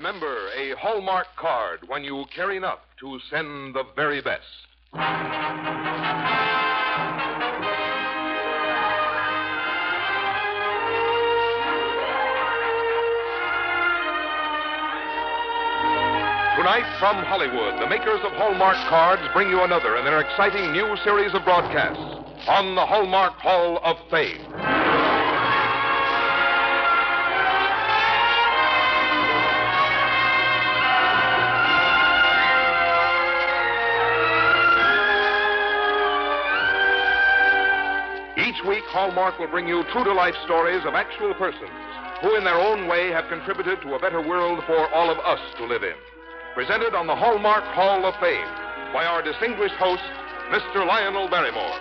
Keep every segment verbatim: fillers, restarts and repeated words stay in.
remember, a Hallmark card when you care enough to send the very best. Tonight from Hollywood, the makers of Hallmark cards bring you another in their exciting new series of broadcasts on the Hallmark Hall of Fame. Each week, Hallmark will bring you true-to-life stories of actual persons who, in their own way, have contributed to a better world for all of us to live in. Presented on the Hallmark Hall of Fame by our distinguished host, Mister Lionel Barrymore.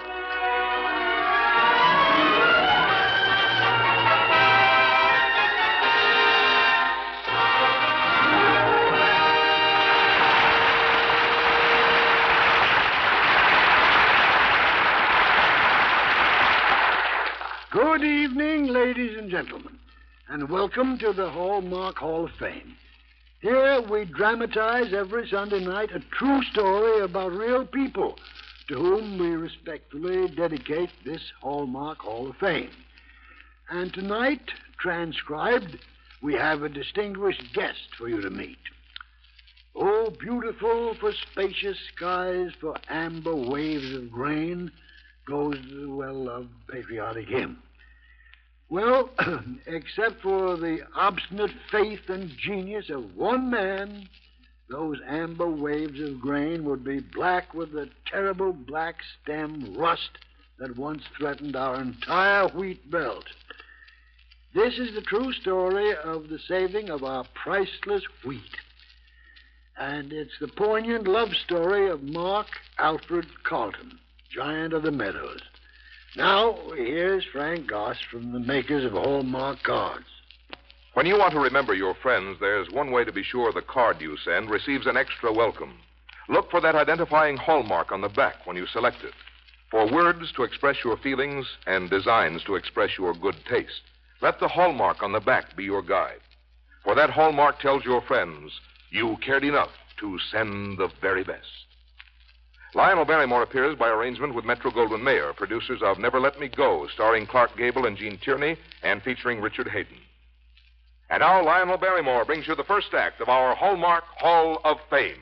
Good evening, ladies and gentlemen, and welcome to the Hallmark Hall of Fame. Here we dramatize every Sunday night a true story about real people to whom we respectfully dedicate this Hallmark Hall of Fame. And tonight, transcribed, we have a distinguished guest for you to meet. Oh, beautiful for spacious skies, for amber waves of grain, goes the well-loved patriotic hymn. Well, except for the obstinate faith and genius of one man, those amber waves of grain would be black with the terrible black stem rust that once threatened our entire wheat belt. This is the true story of the saving of our priceless wheat. And it's the poignant love story of Mark Alfred Carlton, giant of the meadows. Now, here's Frank Goss from the makers of Hallmark cards. When you want to remember your friends, there's one way to be sure the card you send receives an extra welcome. Look for that identifying hallmark on the back when you select it. For words to express your feelings and designs to express your good taste, let the hallmark on the back be your guide. For that hallmark tells your friends you cared enough to send the very best. Lionel Barrymore appears by arrangement with Metro-Goldwyn-Mayer, producers of Never Let Me Go, starring Clark Gable and Gene Tierney, and featuring Richard Hayden. And now Lionel Barrymore brings you the first act of our Hallmark Hall of Fame.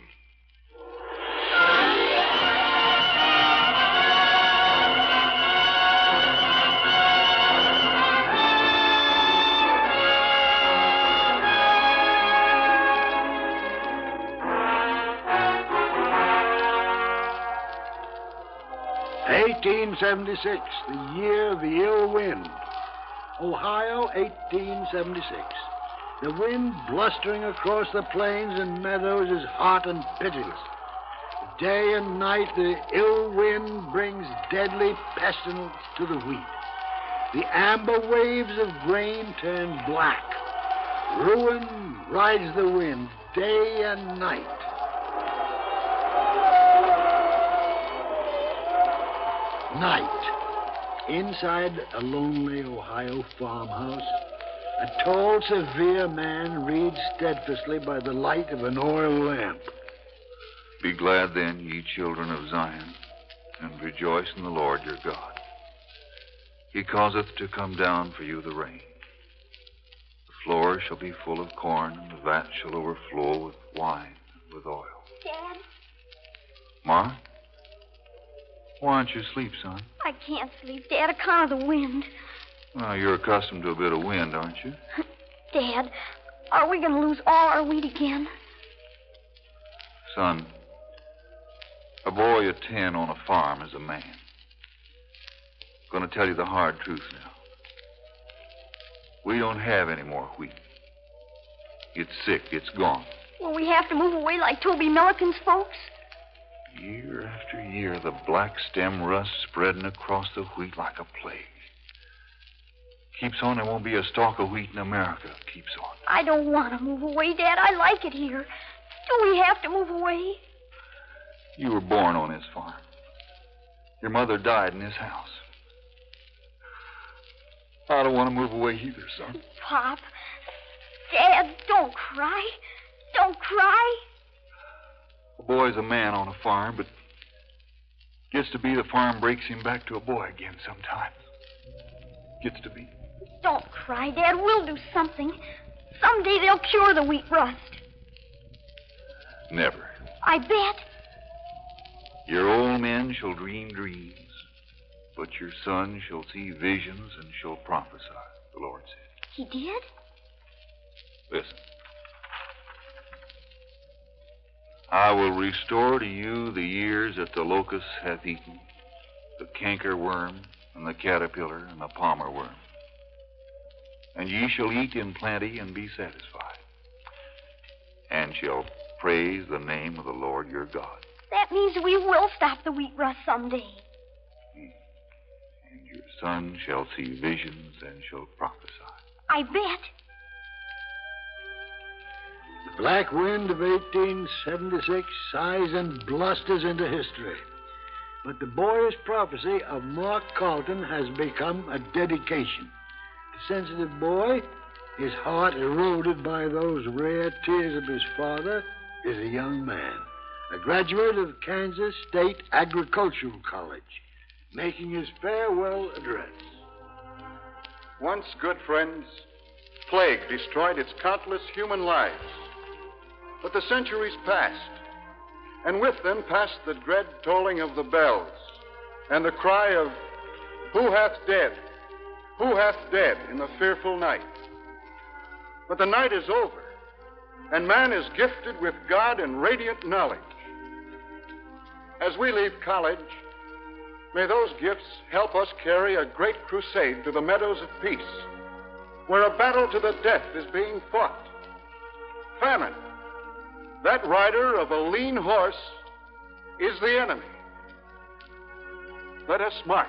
eighteen seventy-six, the year of the ill wind. Ohio, eighteen seventy-six. The wind blustering across the plains and meadows is hot and pitiless. Day and night, the ill wind brings deadly pestilence to the wheat. The amber waves of grain turn black. Ruin rides the wind day and night. Night. Inside a lonely Ohio farmhouse, a tall, severe man reads steadfastly by the light of an oil lamp. Be glad then, ye children of Zion, and rejoice in the Lord your God. He causeth to come down for you the rain. The floor shall be full of corn, and the vat shall overflow with wine and with oil. Dad? Ma? Why don't you sleep, son? I can't sleep, Dad, account of the wind. Well, you're accustomed to a bit of wind, aren't you? Dad, are we going to lose all our wheat again? Son, a boy of ten on a farm is a man. I'm going to tell you the hard truth now. We don't have any more wheat. It's sick. It's gone. Will we have to move away like Toby Milliken's folks? Year after year, the black stem rust spreading across the wheat like a plague. Keeps on, there won't be a stalk of wheat in America. Keeps on. I don't want to move away, Dad. I like it here. Do we have to move away? You were born on this farm. Your mother died in this house. I don't want to move away either, son. Pop, Dad, don't cry. Don't cry. A boy's a man on a farm, but gets to be the farm breaks him back to a boy again sometimes. Gets to be. Don't cry, Dad. We'll do something. Someday they'll cure the wheat rust. Never. I bet. Your old men shall dream dreams, but your son shall see visions and shall prophesy, the Lord said. He did? Listen. I will restore to you the years that the locust hath eaten, the canker worm, and the caterpillar, and the palmer worm. And ye shall eat in plenty and be satisfied, and shall praise the name of the Lord your God. That means we will stop the wheat rust someday. And your son shall see visions and shall prophesy. I bet. The black wind of eighteen seventy-six sighs and blusters into history. But the boyish prophecy of Mark Carleton has become a dedication. The sensitive boy, his heart eroded by those rare tears of his father, is a young man, a graduate of Kansas State Agricultural College, making his farewell address. Once, good friends, plague destroyed its countless human lives. But the centuries passed, and with them passed the dread tolling of the bells and the cry of, "Who hath dead? Who hath dead?" in the fearful night. But the night is over, and man is gifted with God and radiant knowledge. As we leave college, may those gifts help us carry a great crusade to the meadows of peace, where a battle to the death is being fought. Famine, that rider of a lean horse, is the enemy. Let us march.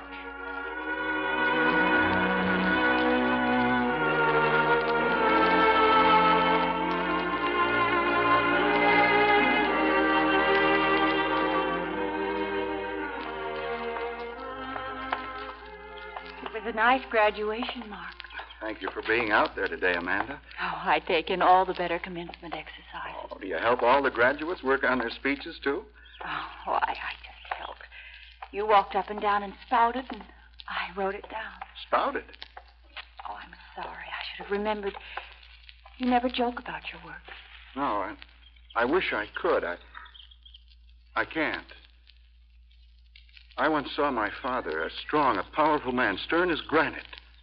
It was a nice graduation, Mark. Thank you for being out there today, Amanda. Oh, I take in all the better commencement exercises. Oh, do you help all the graduates work on their speeches, too? Oh, I, I just helped. You walked up and down and spouted, and I wrote it down. Spouted? Oh, I'm sorry. I should have remembered. You never joke about your work. No, I, I wish I could. I, I can't. I once saw my father, a strong, a powerful man, stern as granite.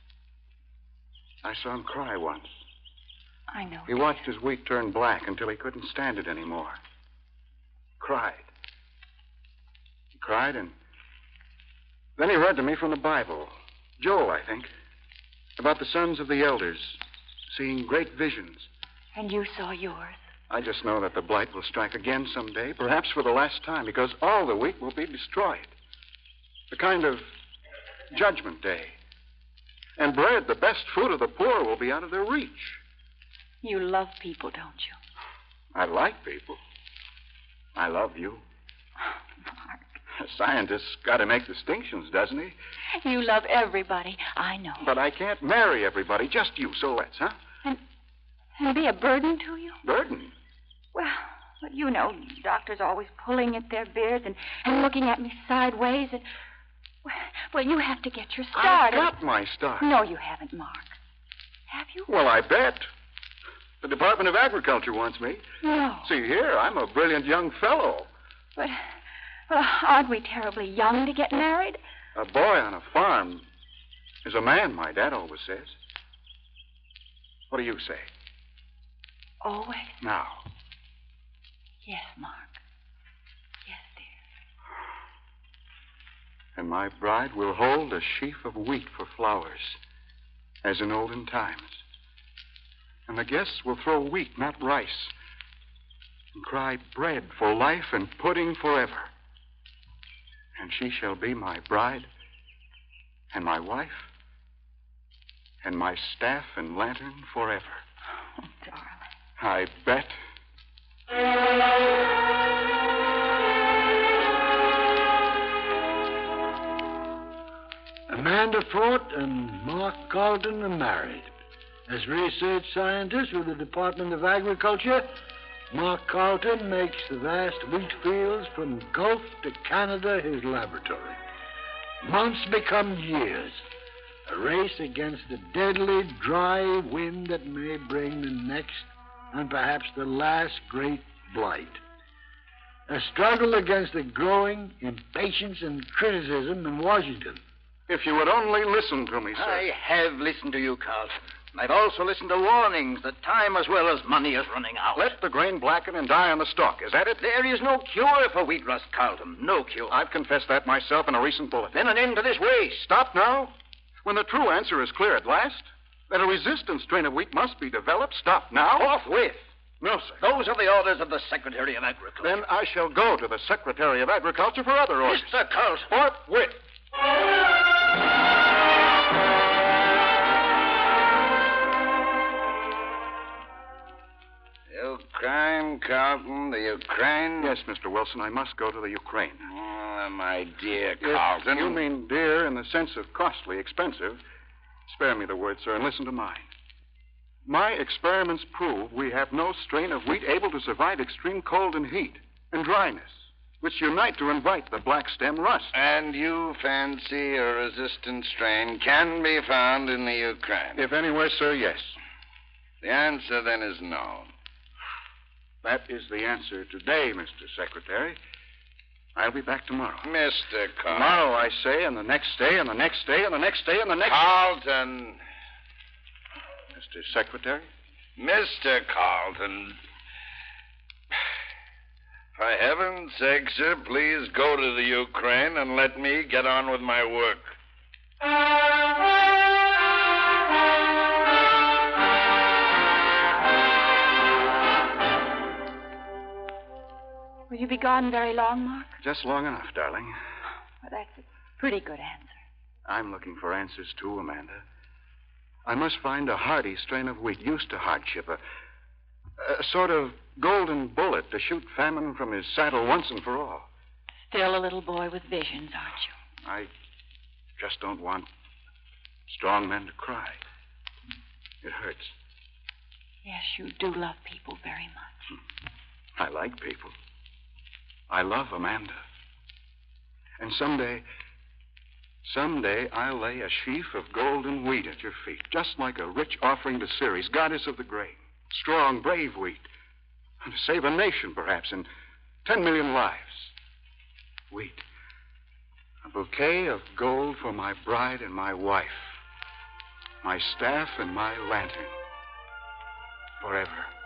I saw him cry once. I know. He watched his wheat turn black until he couldn't stand it anymore. Cried. He cried, and then he read to me from the Bible. Joel, I think. About the sons of the elders seeing great visions. And you saw yours. I just know that the blight will strike again someday, perhaps for the last time, because all the wheat will be destroyed. The kind of judgment day. And bread, the best food of the poor, will be out of their reach. You love people, don't you? I like people. I love you. Mark. A scientist's got to make distinctions, doesn't he? You love everybody. I know. But I can't marry everybody, just you, so let's, huh? And, and be a burden to you? Burden? Well, well, you know, doctors always pulling at their beards and, and looking at me sideways. And, well, you have to get your start. I got my start. No, you haven't, Mark. Have you? Well, I bet. The Department of Agriculture wants me. No. See here, I'm a brilliant young fellow. But, well, aren't we terribly young to get married? A boy on a farm is a man, my dad always says. What do you say? Always? Now. Yes, Mark. Yes, dear. And my bride will hold a sheaf of wheat for flowers, as in olden times. And the guests will throw wheat, not rice, and cry bread for life and pudding forever. And she shall be my bride and my wife and my staff and lantern forever. Oh, darling. I bet. Amanda Fort and Mark Carleton are married. As research scientists with the Department of Agriculture, Mark Carleton makes the vast wheat fields from Gulf to Canada his laboratory. Months become years. A race against the deadly, dry wind that may bring the next and perhaps the last great blight. A struggle against the growing impatience and criticism in Washington. If you would only listen to me, sir. I have listened to you, Carlton. I've also listened to warnings that time as well as money is running out. Let the grain blacken and die on the stalk. Is that it? There is no cure for wheat rust, Carlton. No cure. I've confessed that myself in a recent bulletin. Then an end to this waste. Stop now. When the true answer is clear at last, that a resistant strain of wheat must be developed, stop now. Forthwith. No, sir. Those are the orders of the Secretary of Agriculture. Then I shall go to the Secretary of Agriculture for other orders. Mister Carlton. Forthwith. Ukraine, Carlton, the Ukraine? Yes, Mister Wilson, I must go to the Ukraine. Oh, my dear If Carlton. you mean dear in the sense of costly, expensive, spare me the word, sir, and listen to mine. My experiments prove we have no strain of wheat able to survive extreme cold and heat and dryness, which unite to invite the black stem rust. And you fancy a resistant strain can be found in the Ukraine? If anywhere, sir, yes. The answer, then, is no. That is the answer today, Mister Secretary. I'll be back tomorrow. Mister Carlton. Tomorrow, I say, and the next day, and the next day, and the next day, and the next... Carlton. Mister Secretary? Mister Carlton. For heaven's sake, sir, please go to the Ukraine and let me get on with my work. Will you be gone very long, Mark? Just long enough, darling. Well, that's a pretty good answer. I'm looking for answers, too, Amanda. I must find a hardy strain of wheat used to hardship, a, a sort of golden bullet to shoot famine from his saddle once and for all. Still a little boy with visions, aren't you? I just don't want strong men to cry. It hurts. Yes, you do love people very much. I like people. I love Amanda. And someday, someday I'll lay a sheaf of golden wheat at your feet, just like a rich offering to Ceres, goddess of the grain. Strong, brave wheat. To save a nation, perhaps, and ten million lives. Wheat. A bouquet of gold for my bride and my wife. My staff and my lantern. Forever.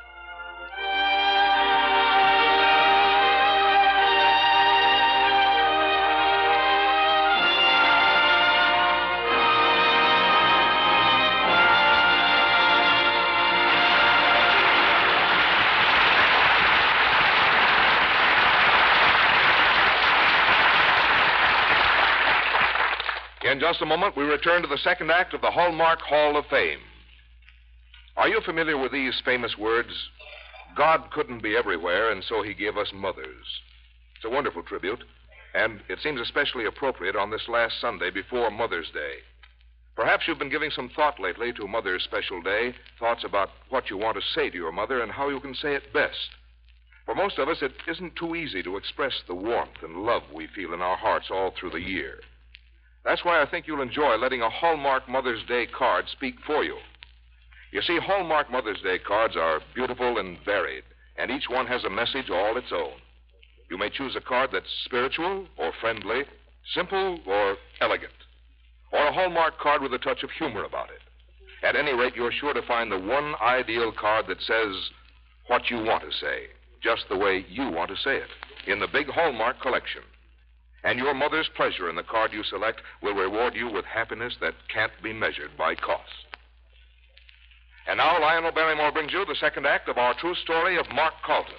In just a moment, we return to the second act of the Hallmark Hall of Fame. Are you familiar with these famous words? God couldn't be everywhere, and so he gave us mothers. It's a wonderful tribute, and it seems especially appropriate on this last Sunday before Mother's Day. Perhaps you've been giving some thought lately to Mother's special day, thoughts about what you want to say to your mother and how you can say it best. For most of us, it isn't too easy to express the warmth and love we feel in our hearts all through the year. That's why I think you'll enjoy letting a Hallmark Mother's Day card speak for you. You see, Hallmark Mother's Day cards are beautiful and varied, and each one has a message all its own. You may choose a card that's spiritual or friendly, simple or elegant, or a Hallmark card with a touch of humor about it. At any rate, you're sure to find the one ideal card that says what you want to say, just the way you want to say it, in the big Hallmark collection. And your mother's pleasure in the card you select will reward you with happiness that can't be measured by cost. And now Lionel Barrymore brings you the second act of our true story of Mark Carleton.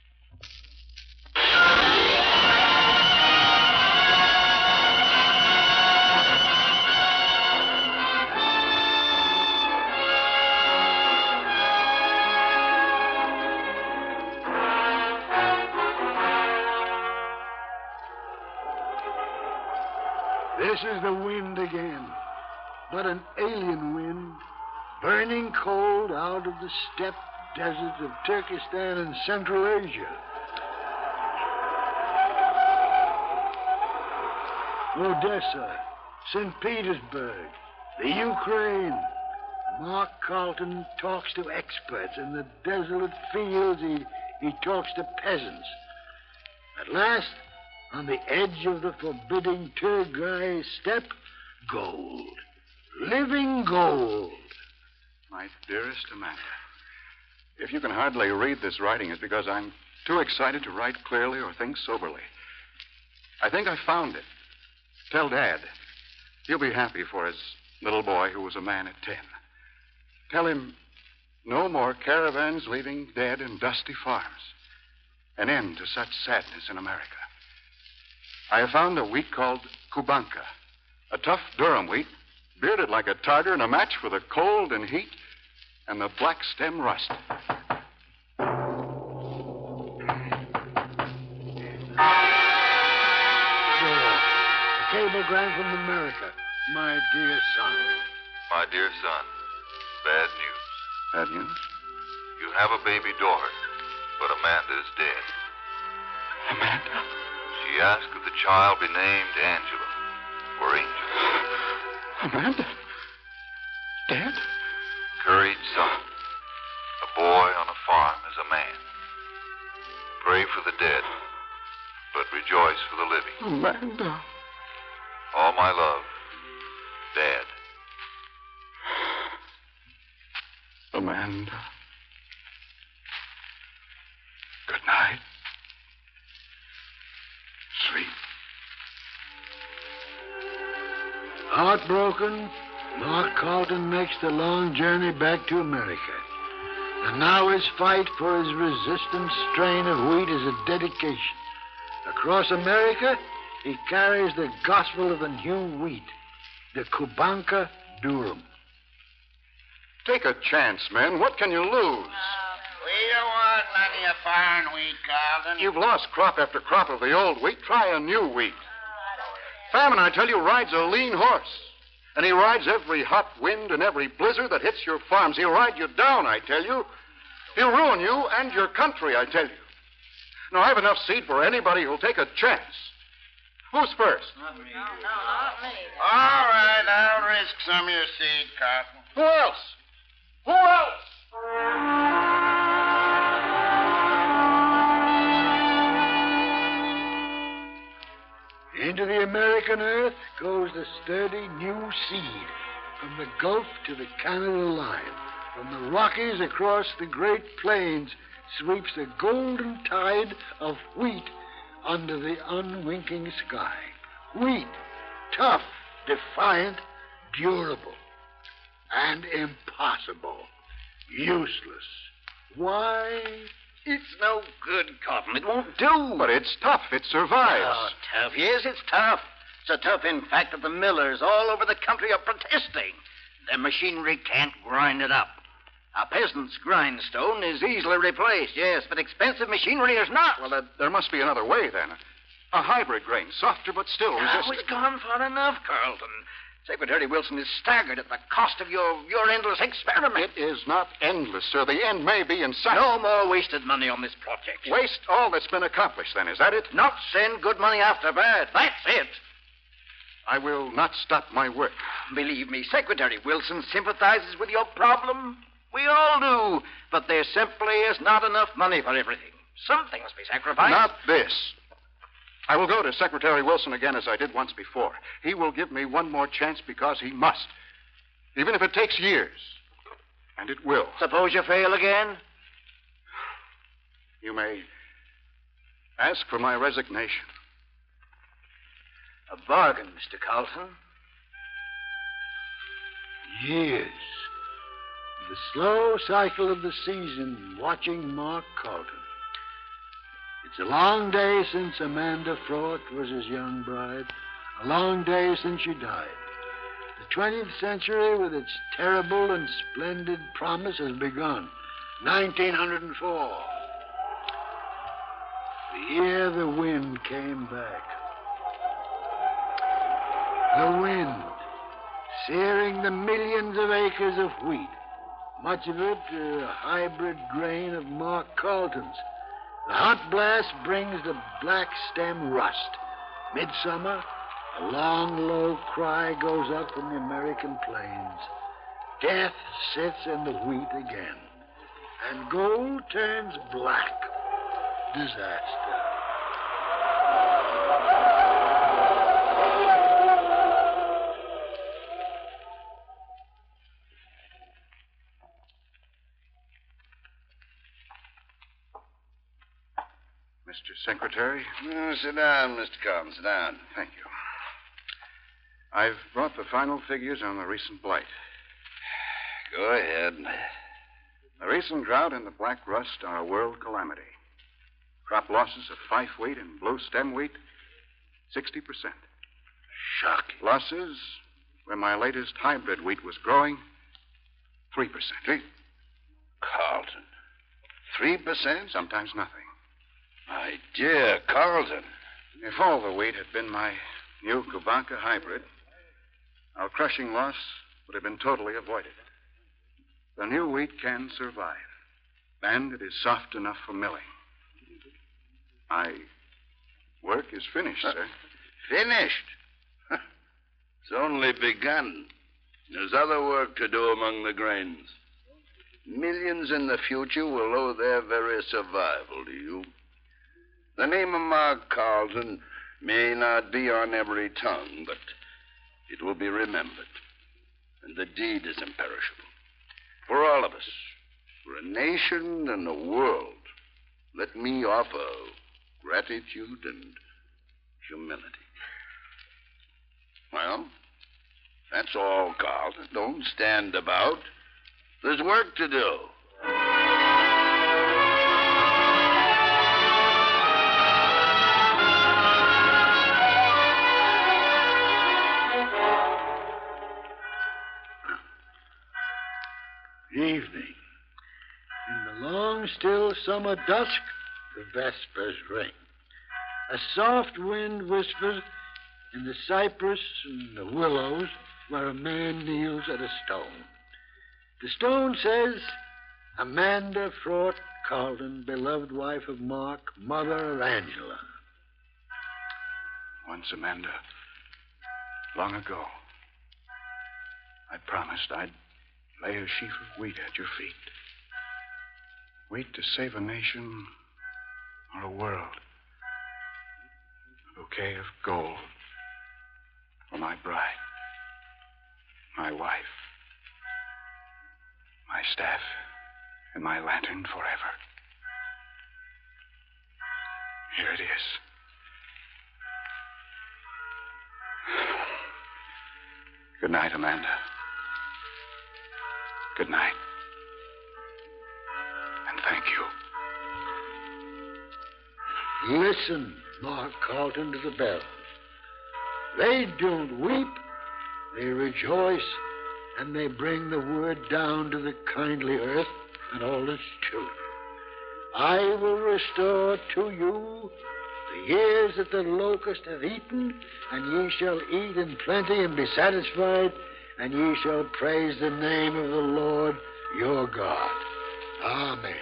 This is the wind again, but an alien wind, burning cold out of the steppe deserts of Turkestan and Central Asia. Odessa, Saint Petersburg, the Ukraine. Mark Carlton talks to experts. In the desolate fields, he, he talks to peasants. At last, on the edge of the forbidding Turgay steppe, gold. Living gold. My dearest Amanda, if you can hardly read this writing, it's because I'm too excited to write clearly or think soberly. I think I found it. Tell Dad. He'll be happy for his little boy who was a man at ten. Tell him no more caravans leaving dead in dusty farms. An end to such sadness in America. I have found a wheat called Kubanka, a tough Durham wheat, bearded like a Tartar and a match for the cold and heat and the black stem rust. Cablegram from America. My dear son. My dear son, bad news. Bad news? You have a baby daughter, but Amanda is dead. Amanda? She asked that the child be named Angela, or Angel. Amanda? Dead? Courage, son. A boy on a farm is a man. Pray for the dead, but rejoice for the living. Amanda. All my love, Dad. Amanda. Good night. Sleep. Heartbroken, Mark Carlton makes the long journey back to America. And now his fight for his resistant strain of wheat is a dedication. Across America, he carries the gospel of the new wheat, the Kubanka Durum. Take a chance, men. What can you lose? Uh, we don't want none of your foreign wheat, Carlton. You've lost crop after crop of the old wheat. Try a new wheat. Famine, I tell you, rides a lean horse. And he rides every hot wind and every blizzard that hits your farms. He'll ride you down, I tell you. He'll ruin you and your country, I tell you. Now, I have enough seed for anybody who'll take a chance. Who's first? Not me. No, no, not me. All right, I'll risk some of your seed, Carlton. Who else? Who else? Into the American earth goes the sturdy new seed. From the Gulf to the Canada line, from the Rockies across the Great Plains, sweeps the golden tide of wheat under the unwinking sky. Wheat, tough, defiant, durable, and impossible. Useless. Why? It's no good, Cotton. It won't do. But it's tough. It survives. Oh, tough. Yes, it's tough. So tough, in fact, that the millers all over the country are protesting. Their machinery can't grind it up. A peasant's grindstone is easily replaced, yes, but expensive machinery is not. Well, there, there must be another way, then. A hybrid grain, softer but still resistant. Oh, it's gone far enough, Carlton. Secretary Wilson is staggered at the cost of your, your endless experiment. It is not endless, sir. The end may be in sight. No more wasted money on this project. Waste all that's been accomplished, then. Is that it? Not send good money after bad. That's it. I will not stop my work. Believe me, Secretary Wilson sympathizes with your problem. We all do. But there simply is not enough money for everything. Something must be sacrificed. Not this. I will go to Secretary Wilson again as I did once before. He will give me one more chance because he must. Even if it takes years. And it will. Suppose you fail again? You may ask for my resignation. A bargain, Mister Carlton. Years. The slow cycle of the season, watching Mark Carlton. It's a long day since Amanda Froth was his young bride. A long day since she died. The twentieth century, with its terrible and splendid promise, has begun. nineteen oh four. The year the wind came back. The wind, searing the millions of acres of wheat. much of it a hybrid grain of Mark Carleton's. The hot blast brings the black stem rust. Midsummer, a long, low cry goes up from the American plains. Death sits in the wheat again, and gold turns black. Disaster. Mister Secretary? Oh, sit down, Mister Carlton. Sit down. Thank you. I've brought the final figures on the recent blight. Go ahead. The recent drought and the black rust are a world calamity. Crop losses of fife wheat and blue stem wheat, sixty percent. Shocking. Losses where my latest hybrid wheat was growing, three percent. Three? Carlton. Three percent? Sometimes nothing. My dear Carlton. If all the wheat had been my new Kubanka hybrid, our crushing loss would have been totally avoided. The new wheat can survive, and it is soft enough for milling. My work is finished, uh, sir. Finished? It's only begun. There's other work to do among the grains. Millions in the future will owe their very survival to you. The name of Mark Carleton may not be on every tongue, but it will be remembered. And the deed is imperishable. For all of us, for a nation and a world, let me offer gratitude and humility. Well, that's all, Carlton. Don't stand about. There's work to do. Evening. In the long, still summer dusk, the vespers ring. A soft wind whispers in the cypress and the willows where a man kneels at a stone. The stone says, Amanda Fraught Carleton, beloved wife of Mark, mother of Angela. Once, Amanda, long ago, I promised I'd lay a sheaf of wheat at your feet. Wheat to save a nation or a world. A bouquet of gold for my bride, my wife, my staff, and my lantern forever. Here it is. Good night, Amanda. Good night. And thank you. Listen, Mark Carleton, to the bells. They don't weep, they rejoice, and they bring the word down to the kindly earth and all its children. I will restore to you the years that the locust hath eaten, and ye shall eat in plenty and be satisfied, and ye shall praise the name of the Lord your God. Amen.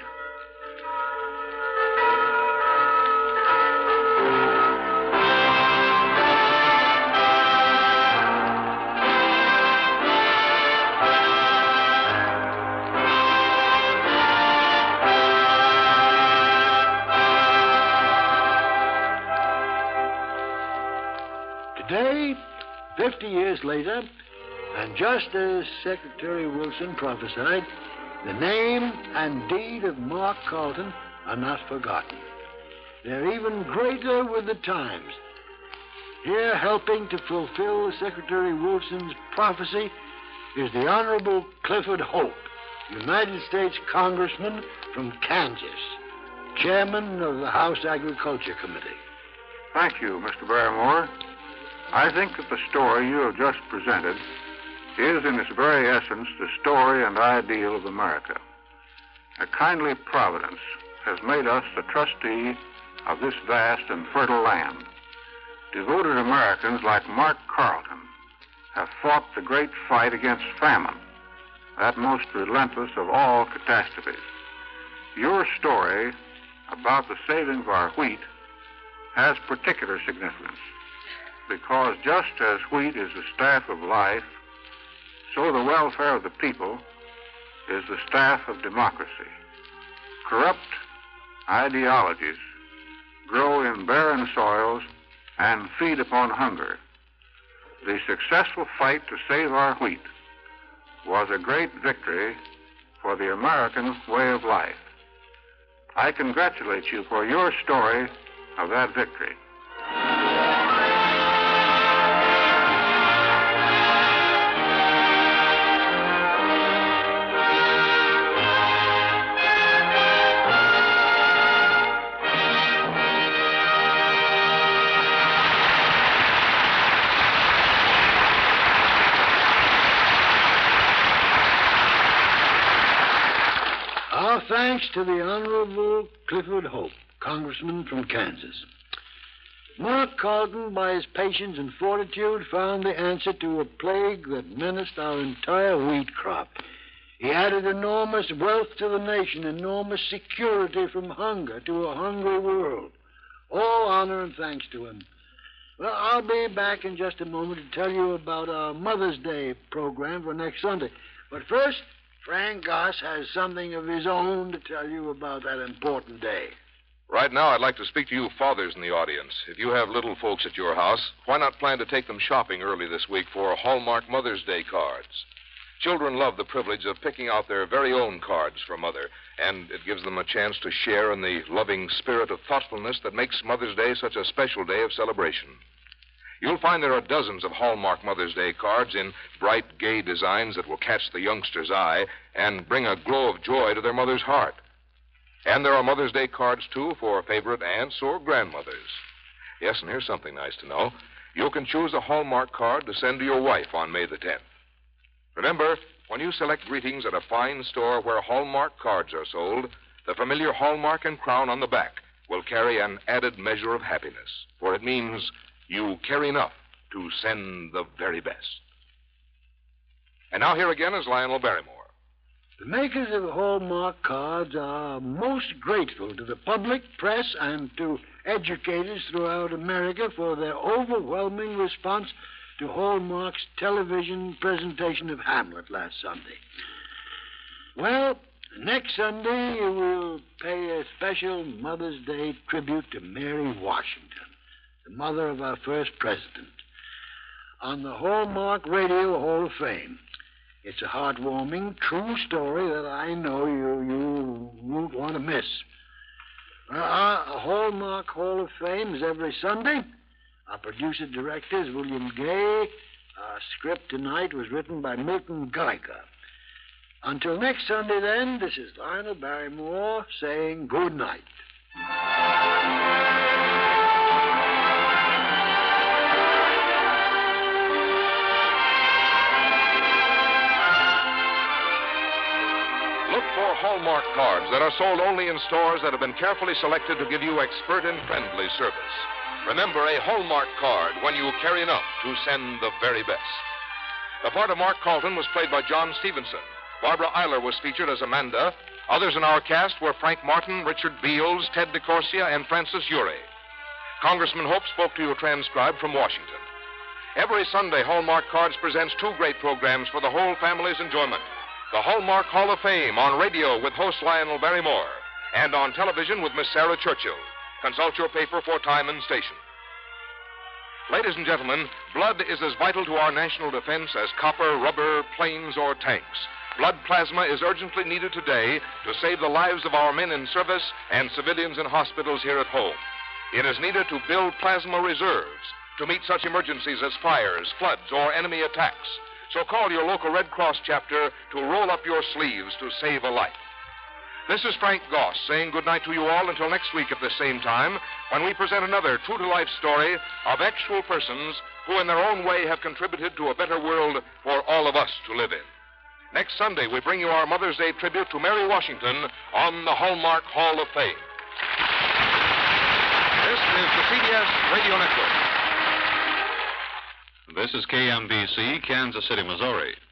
Today, fifty years later, and just as Secretary Wilson prophesied, the name and deed of Mark Carleton are not forgotten. They're even greater with the times. Here, helping to fulfill Secretary Wilson's prophecy, is the Honorable Clifford Hope, United States Congressman from Kansas, Chairman of the House Agriculture Committee. Thank you, Mister Barrymore. I think that the story you have just presented is, in its very essence, the story and ideal of America. A kindly providence has made us the trustee of this vast and fertile land. Devoted Americans like Mark Carleton have fought the great fight against famine that most relentless of all catastrophes. Your story about the saving of our wheat has particular significance, because just as wheat is the staff of life, so the welfare of the people is the staff of democracy. Corrupt ideologies grow in barren soils and feed upon hunger. The successful fight to save our wheat was a great victory for the American way of life. I congratulate you for your story of that victory. Our thanks to the Honorable Clifford Hope, Congressman from Kansas. Mark Carleton, by his patience and fortitude, found the answer to a plague that menaced our entire wheat crop. He added enormous wealth to the nation, enormous security from hunger to a hungry world. All honor and thanks to him. Well, I'll be back in just a moment to tell you about our Mother's Day program for next Sunday. But first, Frank Goss has something of his own to tell you about that important day. Right now, I'd like to speak to you fathers in the audience. If you have little folks at your house, why not plan to take them shopping early this week for Hallmark Mother's Day cards? Children love the privilege of picking out their very own cards for Mother, and it gives them a chance to share in the loving spirit of thoughtfulness that makes Mother's Day such a special day of celebration. You'll find there are dozens of Hallmark Mother's Day cards in bright, gay designs that will catch the youngster's eye and bring a glow of joy to their mother's heart. And there are Mother's Day cards, too, for favorite aunts or grandmothers. Yes, and here's something nice to know. You can choose a Hallmark card to send to your wife on May the tenth. Remember, when you select greetings at a fine store where Hallmark cards are sold, the familiar Hallmark and crown on the back will carry an added measure of happiness, for it means you care enough to send the very best. And now here again is Lionel Barrymore. The makers of Hallmark cards are most grateful to the public, press, and to educators throughout America for their overwhelming response to Hallmark's television presentation of Hamlet last Sunday. Well, next Sunday we'll pay a special Mother's Day tribute to Mary Washington, the mother of our first president, on the Hallmark Radio Hall of Fame. It's a heartwarming, true story that I know you, you won't want to miss. Uh, our Hallmark Hall of Fame is every Sunday. Our producer-director is William Gay. Our script tonight was written by Milton Geiger. Until next Sunday, then, this is Lionel Barrymore saying good night. Look for Hallmark cards that are sold only in stores that have been carefully selected to give you expert and friendly service. Remember, a Hallmark card when you carry enough to send the very best. The part of Mark Carleton was played by John Stevenson. Barbara Eiler was featured as Amanda. Others in our cast were Frank Martin, Richard Beals, Ted DeCorsia, and Francis Urey. Congressman Hope spoke to you transcribed from Washington. Every Sunday, Hallmark Cards presents two great programs for the whole family's enjoyment. The Hallmark Hall of Fame on radio with host Lionel Barrymore, and on television with Miss Sarah Churchill. Consult your paper for time and station. Ladies and gentlemen, blood is as vital to our national defense as copper, rubber, planes, or tanks. Blood plasma is urgently needed today to save the lives of our men in service and civilians in hospitals here at home. It is needed to build plasma reserves to meet such emergencies as fires, floods, or enemy attacks. So call your local Red Cross chapter to roll up your sleeves to save a life. This is Frank Goss saying goodnight to you all until next week at the same time, when we present another true-to-life story of actual persons who in their own way have contributed to a better world for all of us to live in. Next Sunday, we bring you our Mother's Day tribute to Mary Washington on the Hallmark Hall of Fame. This is the C B S Radio Network. This is K M B C, Kansas City, Missouri.